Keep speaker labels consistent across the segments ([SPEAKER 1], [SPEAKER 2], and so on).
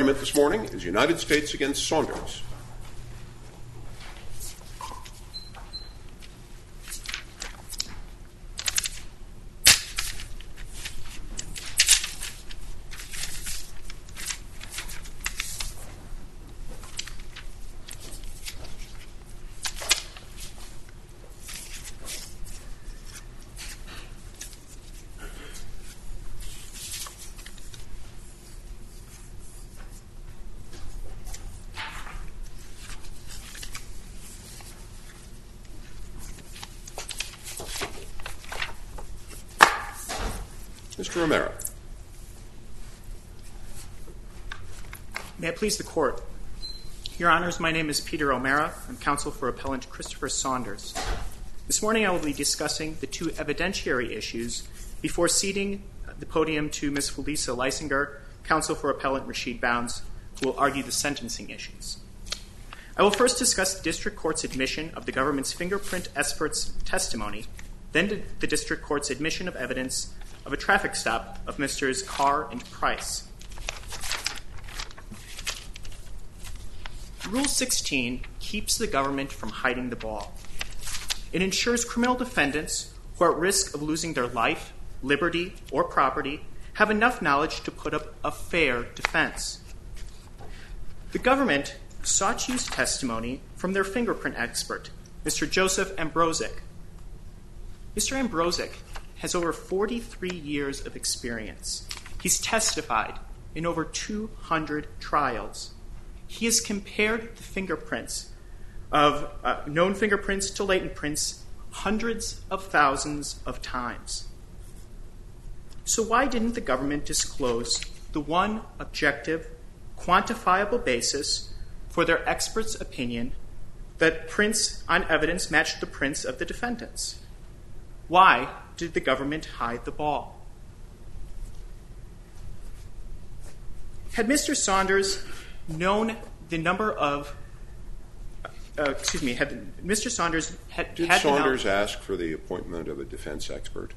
[SPEAKER 1] argument this morning is United States against Saunders. Mr. O'Mara.
[SPEAKER 2] May it please the Court. Your Honors, my name is Peter O'Mara. I'm counsel for Appellant Christopher Saunders. This morning I will be discussing the two evidentiary issues before ceding the podium to Ms. Felisa Leisinger, counsel for Appellant Rashid Bounds, who will argue the sentencing issues. I will first discuss the District Court's admission of the government's fingerprint expert's testimony, then the District Court's admission of evidence of a traffic stop of Mr. Carr and Price. Rule 16 keeps the government from hiding the ball. It ensures criminal defendants who are at risk of losing their life, liberty, or property have enough knowledge to put up a fair defense. The government sought to use testimony from their fingerprint expert, Mr. Joseph Ambrosic. Mr. Ambrosic has over 43 years of experience. He's testified in over 200 trials. He has compared the fingerprints of known fingerprints to latent prints hundreds of thousands of times. So why didn't the government disclose the one objective, quantifiable basis for their expert's opinion that prints on evidence matched the prints of the defendants? Why did the government hide the ball? Had Mr. Saunders known the number of, had Mr. Saunders had
[SPEAKER 1] Did Saunders ask for the appointment of a defense expert?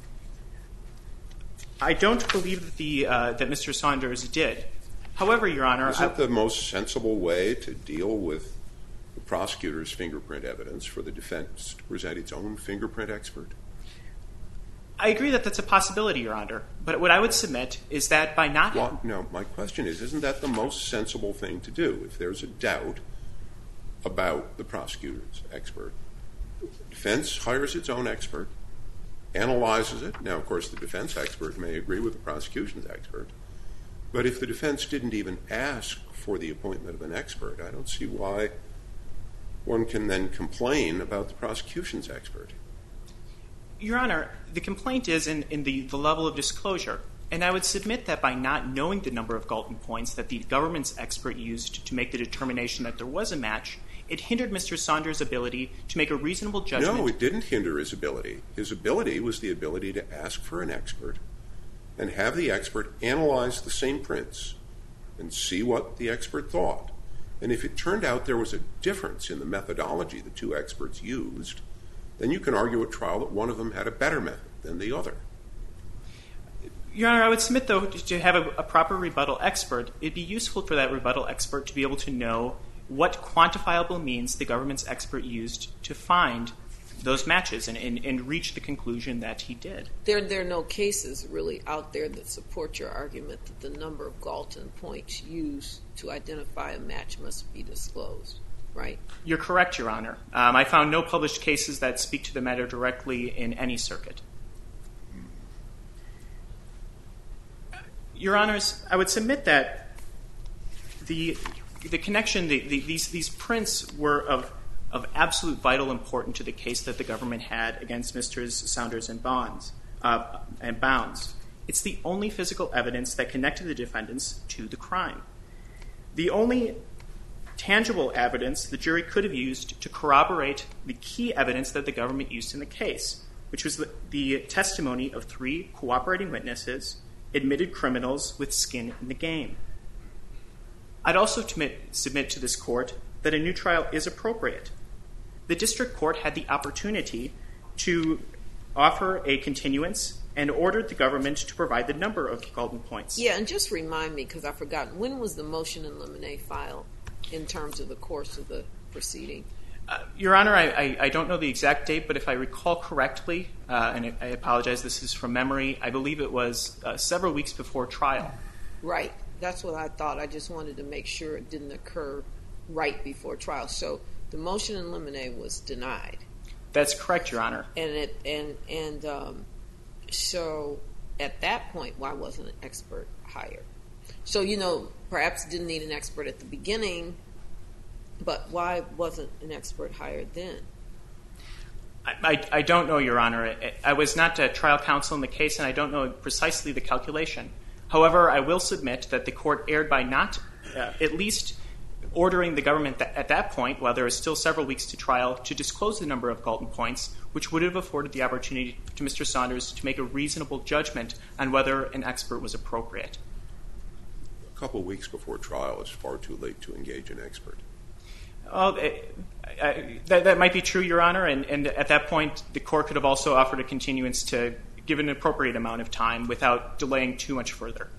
[SPEAKER 2] I don't believe that Mr. Saunders did. However, Your Honor,
[SPEAKER 1] Is it the most sensible way to deal with the prosecutor's fingerprint evidence for the defense to present its own fingerprint expert?
[SPEAKER 2] I agree that that's a possibility, Your Honor. But what I would submit is that by not...
[SPEAKER 1] Well, no, my question is, isn't that the most sensible thing to do? If there's a doubt about the prosecutor's expert, the defense hires its own expert, analyzes it. Now, of course, the defense expert may agree with the prosecution's expert. But if the defense didn't even ask for the appointment of an expert, I don't see why one can then complain about the prosecution's expert.
[SPEAKER 2] Your Honor, the complaint is in the level of disclosure. And I would submit that by not knowing the number of Galton points that the government's expert used to make the determination that there was a match, it hindered Mr. Saunders' ability to make a reasonable judgment.
[SPEAKER 1] No, it didn't hinder his ability. His ability was the ability to ask for an expert and have the expert analyze the same prints and see what the expert thought. And if it turned out there was a difference in the methodology the two experts used, then you can argue at trial that one of them had a better method than the other.
[SPEAKER 2] Your Honor, I would submit, though, to have a proper rebuttal expert, it'd be useful for that rebuttal expert to be able to know what quantifiable means the government's expert used to find those matches and reach the conclusion that he did.
[SPEAKER 3] There are no cases really out there that support your argument that the number of Galton points used to identify a match must be disclosed, right?
[SPEAKER 2] You're correct, Your Honor. I found no published cases that speak to the matter directly in any circuit. Your Honors, I would submit that the connection, these prints were of absolute vital importance to the case that the government had against Mr. Saunders and Bounds. It's the only physical evidence that connected the defendants to the crime. The only tangible evidence the jury could have used to corroborate the key evidence that the government used in the case, which was the testimony of 3 cooperating witnesses, admitted criminals with skin in the game. I'd also submit to this court that a new trial is appropriate. The district court had the opportunity to offer a continuance and ordered the government to provide the number of Galton points.
[SPEAKER 3] Yeah, and just remind me, because I've forgotten, when was the motion in limine filed in terms of the course of the proceeding?
[SPEAKER 2] Your Honor, I don't know the exact date, but if I recall correctly, and I apologize, this is from memory, I believe it was several weeks before trial.
[SPEAKER 3] Right. That's what I thought. I just wanted to make sure it didn't occur right before trial. So the motion in limine was denied.
[SPEAKER 2] That's correct, Your Honor.
[SPEAKER 3] So at that point, why wasn't an expert hired? So, perhaps didn't need an expert at the beginning, but why wasn't an expert hired then?
[SPEAKER 2] I don't know, Your Honor. I was not a trial counsel in the case, and I don't know precisely the calculation. However, I will submit that the court erred by not at least ordering the government at that point, while there is still several weeks to trial, to disclose the number of Galton points, which would have afforded the opportunity to Mr. Saunders to make a reasonable judgment on whether an expert was appropriate.
[SPEAKER 1] A couple weeks before trial is far too late to engage an expert.
[SPEAKER 2] That might be true, Your Honor, and at that point, the court could have also offered a continuance to give an appropriate amount of time without delaying too much further.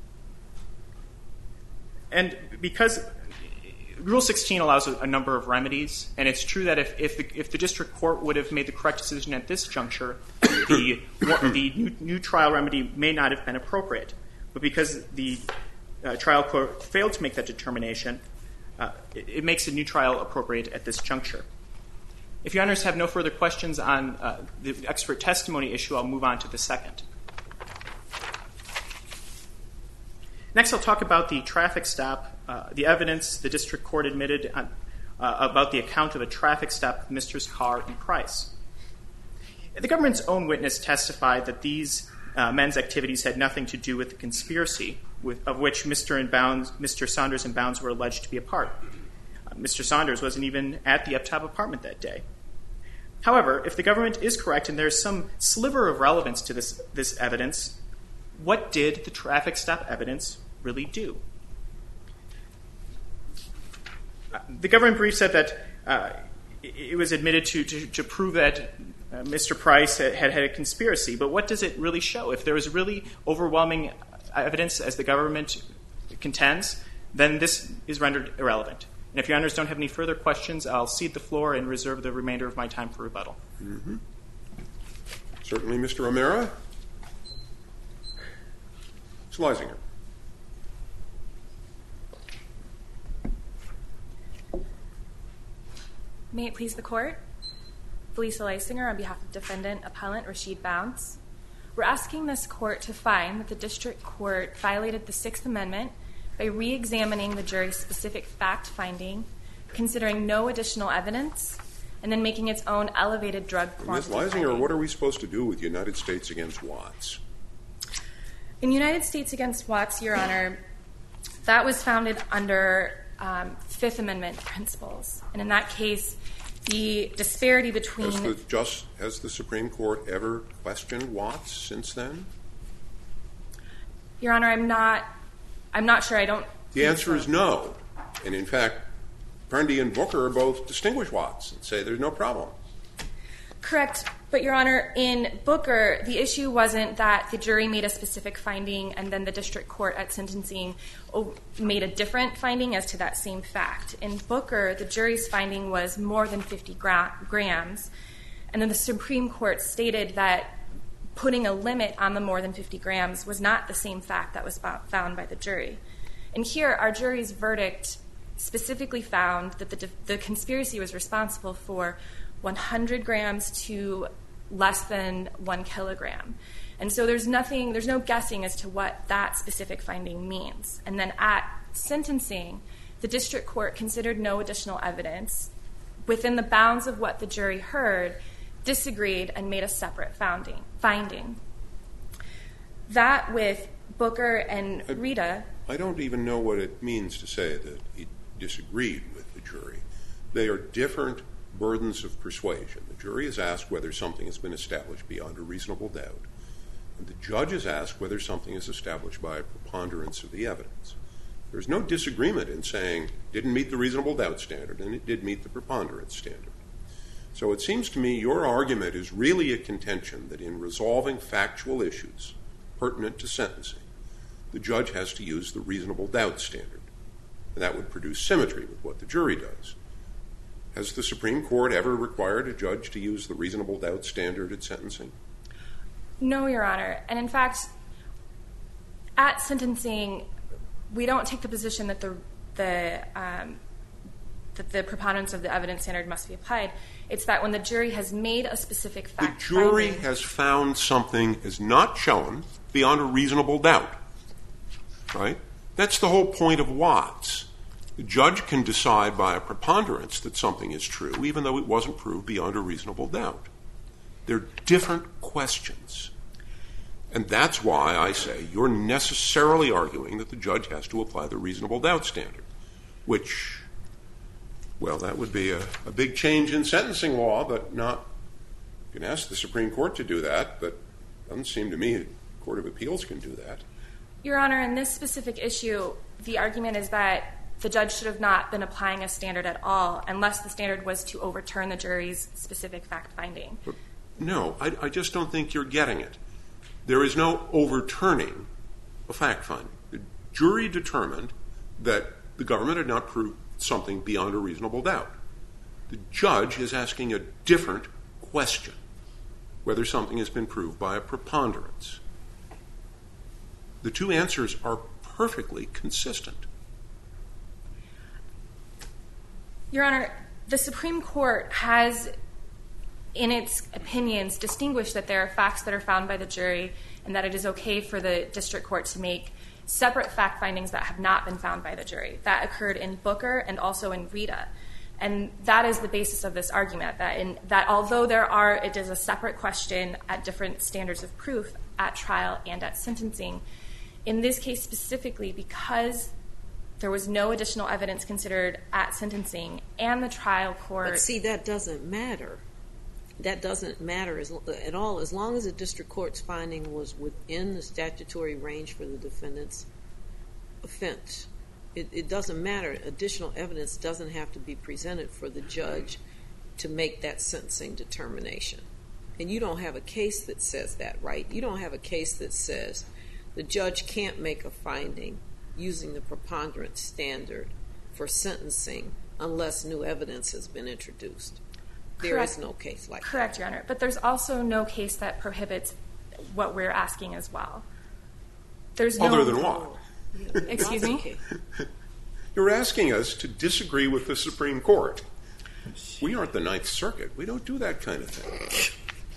[SPEAKER 2] And because Rule 16 allows a number of remedies, and it's true that if the district court would have made the correct decision at this juncture, the new trial remedy may not have been appropriate. But because the trial court failed to make that determination, it makes a new trial appropriate at this juncture. If Your Honors have no further questions on the expert testimony issue, I'll move on to the second. Next, I'll talk about the traffic stop, the evidence the district court admitted about the account of a traffic stop of Mr. Carr and Price. The government's own witness testified that these men's activities had nothing to do with the conspiracy of which Mr. Saunders and Bounds were alleged to be a part. Mr. Saunders wasn't even at the Uptop apartment that day. However, if the government is correct and there's some sliver of relevance to this evidence, what did the traffic stop evidence really do? The government brief said that it was admitted to prove that Mr. Price had a conspiracy, but what does it really show? If there is really overwhelming evidence, as the government contends, then this is rendered irrelevant. And if Your Honors don't have any further questions, I'll cede the floor and reserve the remainder of my time for rebuttal.
[SPEAKER 1] Mm-hmm. Certainly, Mr. O'Mara. Ms. Leisinger.
[SPEAKER 4] May it please the Court? Felisa Leisinger on behalf of Defendant Appellant Rasheed Bounds. We're asking this Court to find that the District Court violated the Sixth Amendment by re-examining the jury's specific fact-finding, considering no additional evidence, and then making its own elevated drug quantity.
[SPEAKER 1] Ms. Leisinger, what are we supposed to do with United States against Watts?
[SPEAKER 4] In United States against Watts, Your Honor, that was founded under Fifth Amendment principles. And in that case, the disparity between...
[SPEAKER 1] Has the Supreme Court ever questioned Watts since then?
[SPEAKER 4] Your Honor, I'm not sure. I don't...
[SPEAKER 1] The answer is no. And in fact, Prendy and Booker both distinguish Watts and say there's no problem.
[SPEAKER 4] Correct. But, Your Honor, in Booker, the issue wasn't that the jury made a specific finding and then the district court at sentencing made a different finding as to that same fact. In Booker, the jury's finding was more than 50 grams, and then the Supreme Court stated that putting a limit on the more than 50 grams was not the same fact that was found by the jury. And here, our jury's verdict specifically found that the conspiracy was responsible for 100 grams to less than 1 kilogram. And so there's no guessing as to what that specific finding means. And then at sentencing, the district court considered no additional evidence within the bounds of what the jury heard, disagreed, and made a separate finding. That with Booker and Rita...
[SPEAKER 1] I don't even know what it means to say that he disagreed with the jury. They are different burdens of persuasion. The jury is asked whether something has been established beyond a reasonable doubt. And the judge is asked whether something is established by a preponderance of the evidence. There's no disagreement in saying it didn't meet the reasonable doubt standard and it did meet the preponderance standard. So it seems to me your argument is really a contention that in resolving factual issues pertinent to sentencing, the judge has to use the reasonable doubt standard. And that would produce symmetry with what the jury does. Has the Supreme Court ever required a judge to use the reasonable doubt standard at sentencing?
[SPEAKER 4] No, Your Honor. And in fact, at sentencing, we don't take the position that the preponderance of the evidence standard must be applied. It's that when the jury has made a specific fact
[SPEAKER 1] finding, the jury has found something is not shown beyond a reasonable doubt, right? That's the whole point of Watts. The judge can decide by a preponderance that something is true, even though it wasn't proved beyond a reasonable doubt. They're different questions. And that's why I say you're necessarily arguing that the judge has to apply the reasonable doubt standard, which, well, that would be a big change in sentencing law, but not, you can ask the Supreme Court to do that, but it doesn't seem to me the Court of Appeals can do that.
[SPEAKER 4] Your Honor, in this specific issue, the argument is that the judge should have not been applying a standard at all unless the standard was to overturn the jury's specific fact finding.
[SPEAKER 1] But no, I just don't think you're getting it. There is no overturning a fact finding. The jury determined that the government had not proved something beyond a reasonable doubt. The judge is asking a different question, whether something has been proved by a preponderance. The two answers are perfectly consistent.
[SPEAKER 4] Your Honor, the Supreme Court has, in its opinions, distinguished that there are facts that are found by the jury and that it is okay for the district court to make separate fact findings that have not been found by the jury. That occurred in Booker and also in Rita. And that is the basis of this argument, that although it is a separate question at different standards of proof at trial and at sentencing, in this case specifically, because there was no additional evidence considered at sentencing and the trial court...
[SPEAKER 3] But see, that doesn't matter. That doesn't matter at all. As long as the district court's finding was within the statutory range for the defendant's offense, it doesn't matter. Additional evidence doesn't have to be presented for the judge to make that sentencing determination. And you don't have a case that says that, right? You don't have a case that says the judge can't make a finding using the preponderance standard for sentencing unless new evidence has been introduced. There is no case like that.
[SPEAKER 4] Correct, Your Honor. But there's also no case that prohibits what we're asking as well. There's no...
[SPEAKER 1] Other than what?
[SPEAKER 4] Excuse me?
[SPEAKER 1] You're asking us to disagree with the Supreme Court. We aren't the Ninth Circuit. We don't do that kind of thing.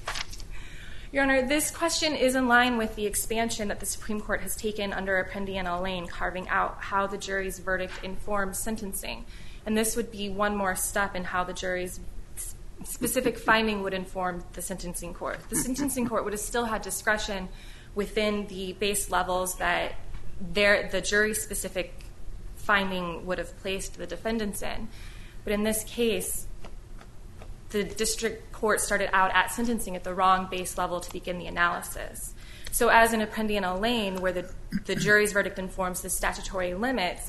[SPEAKER 4] Your Honor, this question is in line with the expansion that the Supreme Court has taken under Apprendi and Allain, carving out how the jury's verdict informs sentencing. And this would be one more step in how the jury's specific finding would inform the sentencing court. The sentencing court would have still had discretion within the base levels that the jury-specific finding would have placed the defendants in. But in this case, the district court started out at sentencing at the wrong base level to begin the analysis. So as in Apprendi and Allain, where the jury's verdict informs the statutory limits,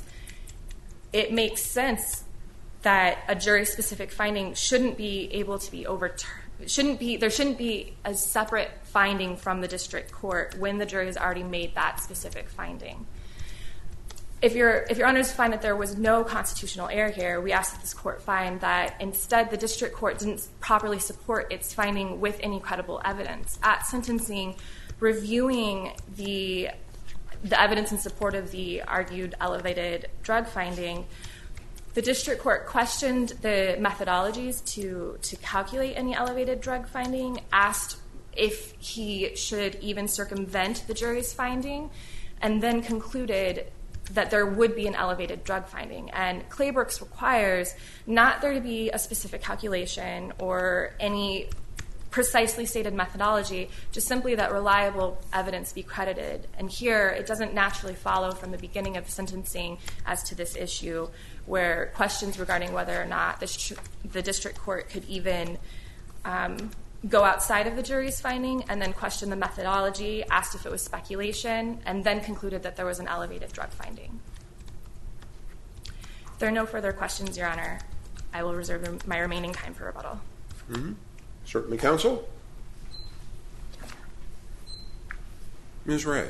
[SPEAKER 4] it makes sense that a jury-specific finding shouldn't be able to be overturned. There shouldn't be a separate finding from the district court when the jury has already made that specific finding. If your honors find that there was no constitutional error here, we ask that this court find that instead the district court didn't properly support its finding with any credible evidence. At sentencing, reviewing the evidence in support of the argued elevated drug finding, the district court questioned the methodologies to calculate any elevated drug finding, asked if he should even circumvent the jury's finding, and then concluded that there would be an elevated drug finding. And Claybrooks requires not there to be a specific calculation or any precisely stated methodology, just simply that reliable evidence be credited. And here, it doesn't naturally follow from the beginning of the sentencing as to this issue, where questions regarding whether or not the district court could even go outside of the jury's finding and then question the methodology, asked if it was speculation, and then concluded that there was an elevated drug finding. If there are no further questions, Your Honor, I will reserve my remaining time for rebuttal.
[SPEAKER 1] Certainly, counsel. Ms. Ray.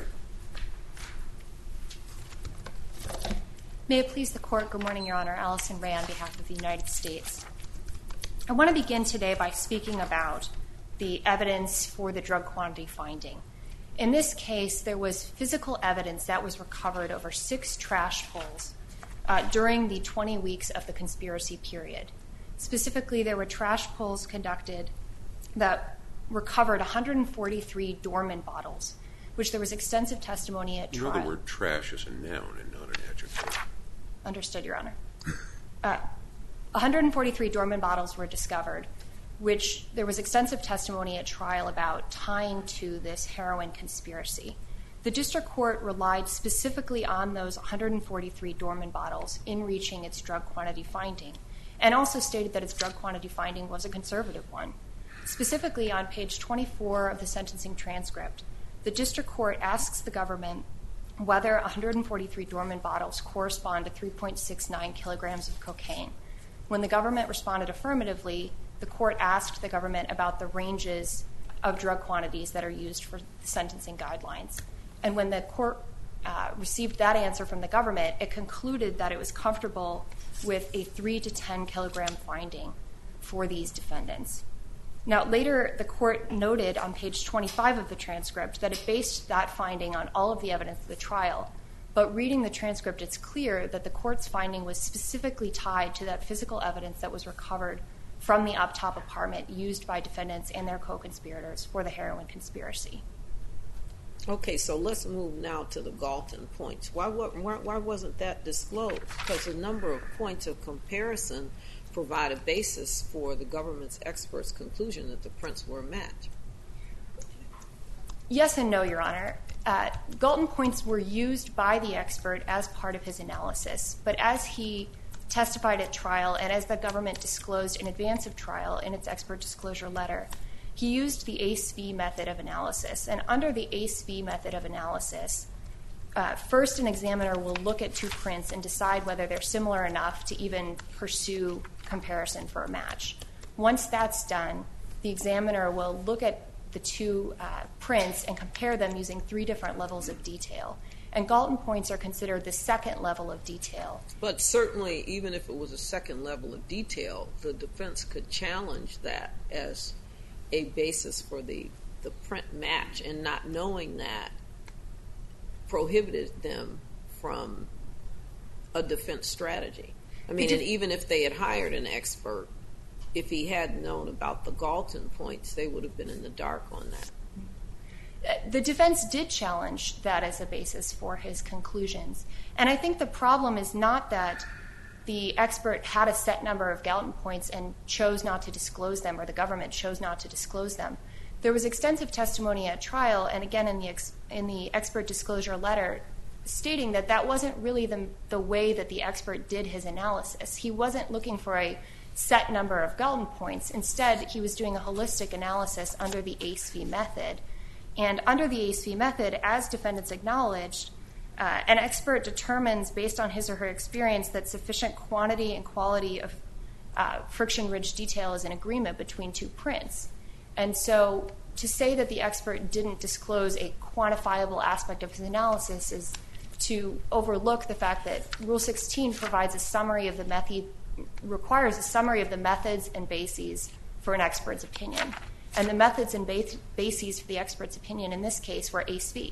[SPEAKER 4] May it please the Court, good morning, Your Honor. Allison Ray on behalf of the United States. I want to begin today by speaking about the evidence for the drug quantity finding. In this case, there was physical evidence that was recovered over 6 trash pulls during the 20 weeks of the conspiracy period. Specifically, there were trash pulls conducted that recovered 143 Dorman bottles, which there was extensive testimony at trial.
[SPEAKER 1] You know the word trash is a noun and not an adjective.
[SPEAKER 4] Understood, Your Honor. 143 Dorman bottles were discovered, which there was extensive testimony at trial about tying to this heroin conspiracy. The district court relied specifically on those 143 Dorman bottles in reaching its drug quantity finding, and also stated that its drug quantity finding was a conservative one. Specifically, on page 24 of the sentencing transcript, the district court asks the government whether 143 Dorman bottles correspond to 3.69 kilograms of cocaine. When the government responded affirmatively, the court asked the government about the ranges of drug quantities that are used for the sentencing guidelines. And when the court received that answer from the government, it concluded that it was comfortable with a 3 to 10 kilogram finding for these defendants. Now, later, the court noted on page 25 of the transcript that it based that finding on all of the evidence of the trial. But reading the transcript, it's clear that the court's finding was specifically tied to that physical evidence that was recovered from the up-top apartment used by defendants and their co-conspirators for the heroin conspiracy.
[SPEAKER 3] Okay, so let's move now to the Galton points. Why wasn't that disclosed? Because a number of points of comparison provide a basis for the government's experts' conclusion that the prints were met.
[SPEAKER 4] Yes and no, Your Honor. Galton points were used by the expert as part of his analysis, but as he testified at trial and as the government disclosed in advance of trial in its expert disclosure letter, he used the ACE-V method of analysis. And under the ACE-V method of analysis, first an examiner will look at 2 prints and decide whether they're similar enough to even pursue comparison for a match. Once that's done, the examiner will look at the 2 prints and compare them using 3 different levels of detail. And Galton points are considered the second level of detail.
[SPEAKER 3] But certainly, even if it was a second level of detail, the defense could challenge that as a basis for the print match, and not knowing that prohibited them from a defense strategy. I mean, and even if they had hired an expert, if he had known about the Galton points, they would have been in the dark on that.
[SPEAKER 4] The defense did challenge that as a basis for his conclusions. And I think the problem is not that the expert had a set number of Galton points and chose not to disclose them, or the government chose not to disclose them. There was extensive testimony at trial, and again in the expert disclosure letter, stating that that wasn't really the way that the expert did his analysis. He wasn't looking for a set number of Galton points. Instead, he was doing a holistic analysis under the ACE-V method. And under the ACE-V method, as defendants acknowledged, an expert determines, based on his or her experience, that sufficient quantity and quality of friction-ridge detail is in agreement between 2 prints. And so to say that the expert didn't disclose a quantifiable aspect of his analysis is to overlook the fact that Rule 16 provides a summary of the method, requires a summary of the methods and bases for an expert's opinion. And the methods and bases for the expert's opinion in this case were ACE-V.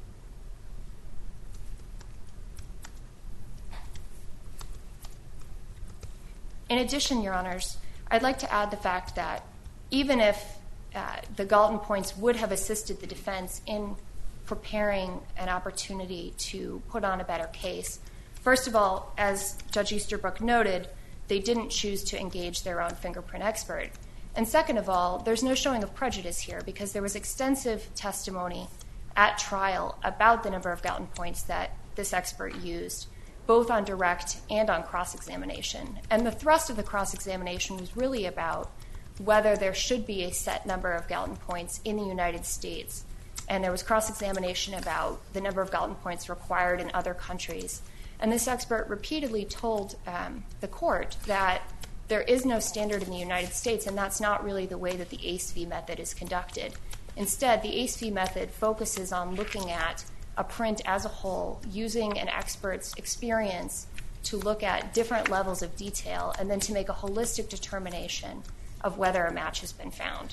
[SPEAKER 4] In addition, Your Honors, I'd like to add the fact that even if the Galton points would have assisted the defense in preparing an opportunity to put on a better case, first of all, as Judge Easterbrook noted, they didn't choose to engage their own fingerprint expert. And second of all, there's no showing of prejudice here because there was extensive testimony at trial about the number of Galton points that this expert used, both on direct and on cross-examination. And the thrust of the cross-examination was really about whether there should be a set number of Galton points in the United States. And there was cross-examination about the number of Galton points required in other countries. And this expert repeatedly told the court that there is no standard in the United States, and that's not really the way that the ACE-V method is conducted. Instead, the ACE-V method focuses on looking at a print as a whole, using an expert's experience to look at different levels of detail and then to make a holistic determination of whether a match has been found.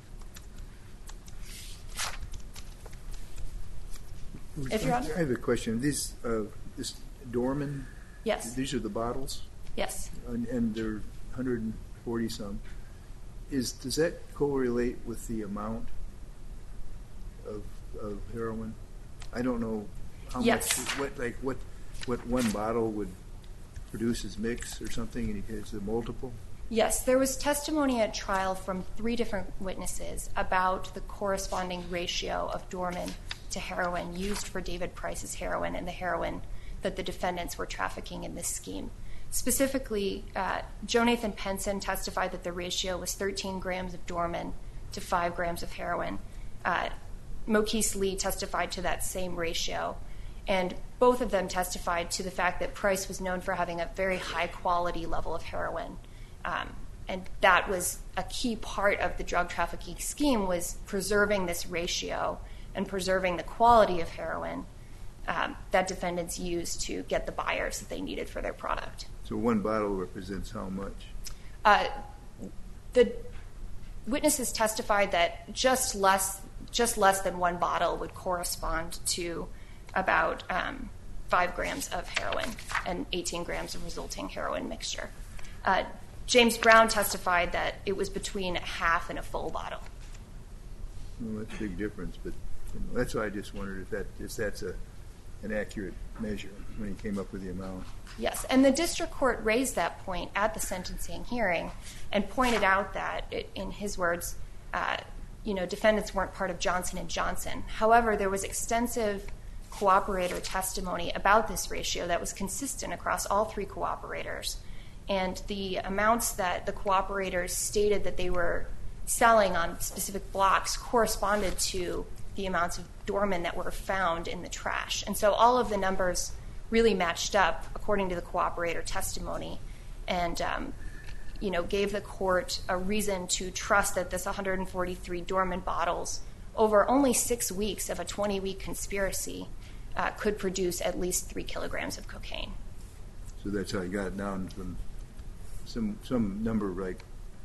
[SPEAKER 4] If you're on.
[SPEAKER 5] I have a question. This Dorman?
[SPEAKER 4] Yes.
[SPEAKER 5] These are the bottles?
[SPEAKER 4] Yes.
[SPEAKER 5] And they're 140 some. Does that correlate with the amount of heroin? I don't know how
[SPEAKER 4] Yes.
[SPEAKER 5] much. What one bottle would produce as mix or something, and is it multiple?
[SPEAKER 4] Yes, there was testimony at trial from 3 different witnesses about the corresponding ratio of Dorman to heroin used for David Price's heroin and the heroin that the defendants were trafficking in this scheme. Specifically, Joe Nathan Penson testified that the ratio was 13 grams of Dorman to 5 grams of heroin. Mokese Lee testified to that same ratio, and both of them testified to the fact that Price was known for having a very high quality level of heroin. And that was a key part of the drug trafficking scheme, was preserving this ratio and preserving the quality of heroin that defendants used to get the buyers that they needed for their product.
[SPEAKER 5] So one bottle represents how much?
[SPEAKER 4] The witnesses testified that just less than one bottle would correspond to about 5 grams of heroin and 18 grams of resulting heroin mixture. James Brown testified that it was between a half and a full bottle.
[SPEAKER 5] Well, that's a big difference, but that's why I just wondered if that's an accurate measure when he came up with the amount.
[SPEAKER 4] Yes, and the district court raised that point at the sentencing hearing and pointed out that, in his words, defendants weren't part of Johnson & Johnson. However, there was extensive cooperator testimony about this ratio that was consistent across all 3 cooperators. And the amounts that the cooperators stated that they were selling on specific blocks corresponded to the amounts of Dorman that were found in the trash. And so all of the numbers really matched up according to the cooperator testimony, and gave the court a reason to trust that this 143 Dorman bottles over only 6 weeks of a 20-week conspiracy could produce at least 3 kilograms of cocaine.
[SPEAKER 5] So that's how he got it down from some number like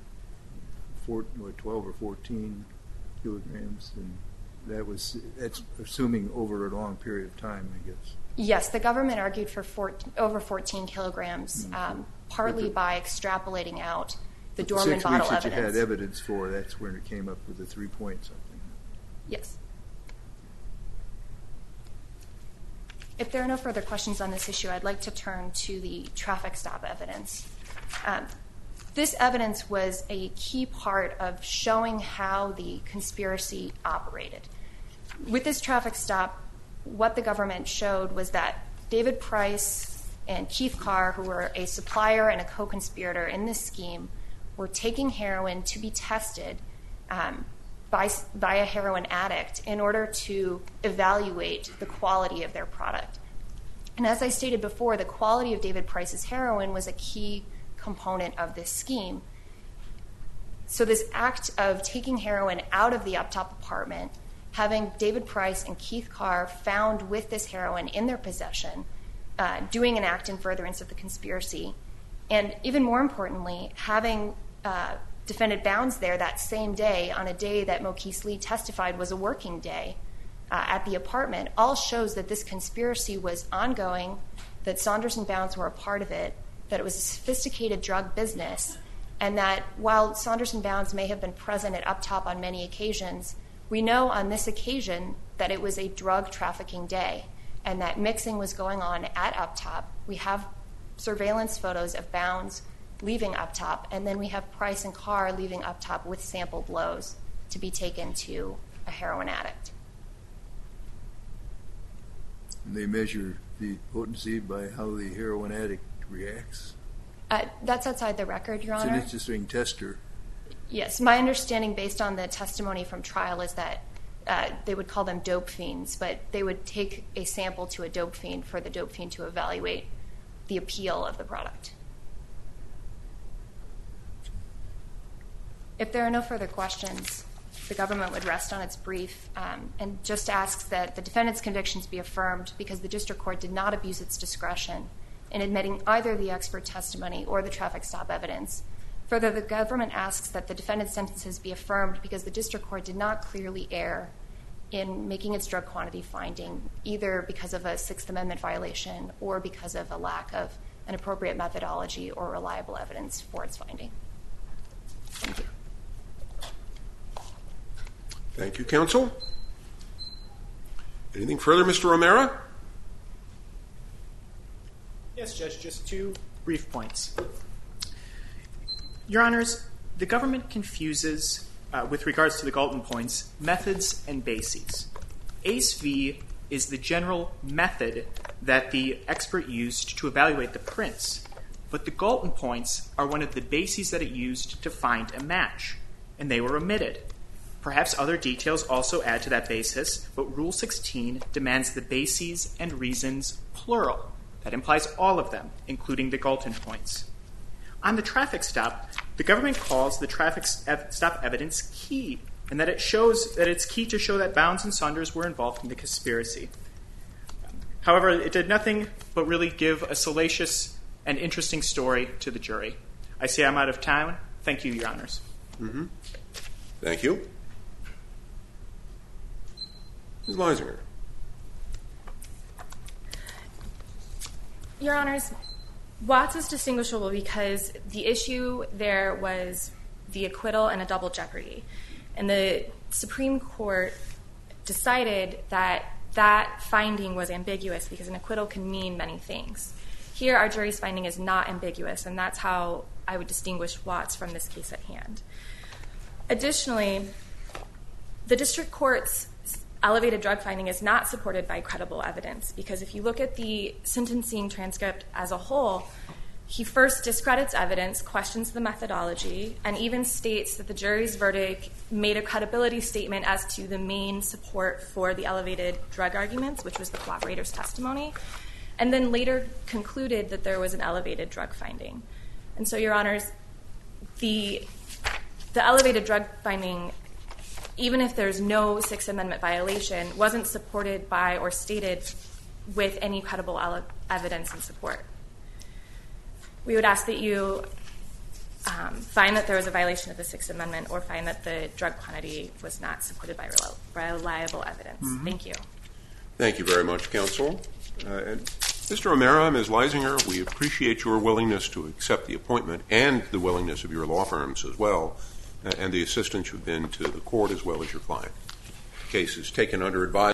[SPEAKER 5] 12 or 14 kilograms, and that's assuming over a long period of time, I guess.
[SPEAKER 4] Yes, the government argued for over 14 kilograms, partly by extrapolating out the Dorman bottle evidence. 6 weeks that you had evidence for, that's when it came up with the 3 point something. Yes. If there are no further questions on this issue, I'd like to turn to the traffic stop evidence. This evidence was a key part of showing how the conspiracy operated. With this traffic stop, what the government showed was that David Price and Keith Carr, who were a supplier and a co-conspirator in this scheme, were taking heroin to be tested by a heroin addict in order to evaluate the quality of their product. And as I stated before, the quality of David Price's heroin was a key component of this scheme. So this act of taking heroin out of the up-top apartment, having David Price and Keith Carr found with this heroin in their possession, doing an act in furtherance of the conspiracy, and even more importantly, having Defendant Bounds there that same day, on a day that Mokese Lee testified was a working day at the apartment, all shows that this conspiracy was ongoing, that Saunders and Bounds were a part of it, that it was a sophisticated drug business, and that while Saunders and Bounds may have been present at Uptop on many occasions, we know on this occasion that it was a drug trafficking day and that mixing was going on at Uptop. We have surveillance photos of Bounds leaving Uptop, and then we have Price and Carr leaving Uptop with sample blows to be taken to a heroin addict.
[SPEAKER 5] And they measure the potency by how the heroin addict reacts?
[SPEAKER 4] That's outside the record, Your Honor.
[SPEAKER 5] It's an interesting tester.
[SPEAKER 4] Yes, my understanding based on the testimony from trial is that they would call them dope fiends, but they would take a sample to a dope fiend for the dope fiend to evaluate the appeal of the product. If there are no further questions, the government would rest on its brief and just asks that the defendant's convictions be affirmed because the district court did not abuse its discretion in admitting either the expert testimony or the traffic stop evidence. Further, the government asks that the defendant's sentences be affirmed because the district court did not clearly err in making its drug quantity finding, either because of a Sixth Amendment violation or because of a lack of an appropriate methodology or reliable evidence for its finding. Thank you.
[SPEAKER 1] Thank you, counsel. Anything further, Mr. O'Mara?
[SPEAKER 2] Yes, Judge, just 2 brief points. Your Honors, the government confuses, with regards to the Galton points, methods and bases. ACE V is the general method that the expert used to evaluate the prints, but the Galton points are one of the bases that it used to find a match, and they were omitted. Perhaps other details also add to that basis, but Rule 16 demands the bases and reasons plural. That implies all of them, including the Galton points. On the traffic stop, the government calls the traffic stop evidence key, and that it shows that it's key to show that Bounds and Saunders were involved in the conspiracy. However, it did nothing but really give a salacious and interesting story to the jury. I say I'm out of time. Thank you, Your Honors.
[SPEAKER 1] Mm-hmm. Thank you. Ms. Leisinger.
[SPEAKER 4] Your Honors, Watts is distinguishable because the issue there was the acquittal and a double jeopardy. And the Supreme Court decided that that finding was ambiguous because an acquittal can mean many things. Here, our jury's finding is not ambiguous, and that's how I would distinguish Watts from this case at hand. Additionally, the district court's elevated drug finding is not supported by credible evidence because if you look at the sentencing transcript as a whole, he first discredits evidence, questions the methodology, and even states that the jury's verdict made a credibility statement as to the main support for the elevated drug arguments, which was the cooperator's testimony, and then later concluded that there was an elevated drug finding. And so, Your Honors, the elevated drug finding, even if there's no Sixth Amendment violation, wasn't supported by or stated with any credible evidence and support. We would ask that you find that there was a violation of the Sixth Amendment or find that the drug quantity was not supported by reliable evidence. Mm-hmm. Thank you.
[SPEAKER 1] Thank you very much, counsel. Mr. O'Mara, Ms. Leisinger, we appreciate your willingness to accept the appointment and the willingness of your law firms as well, and the assistance you've been to the court as well as your client. The case is taken under advisement.